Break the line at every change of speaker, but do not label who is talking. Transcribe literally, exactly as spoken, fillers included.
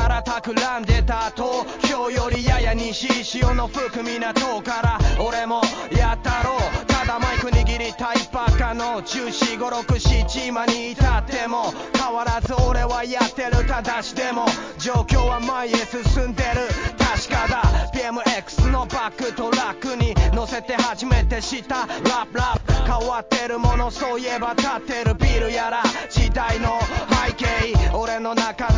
から企んでた東京よりやや西潮の吹く港から俺もやったろうただマイク握りたいばっかのじゅうよん、ご、ろく、なな今に至っても変わらず俺はやってるただしでも状況は前へ進んでる確かだ ビーエムエックス のバックトラックに乗せて初めて知ったラップラップ変わってるものそういえば立ってるビルやら時代の背景俺の中の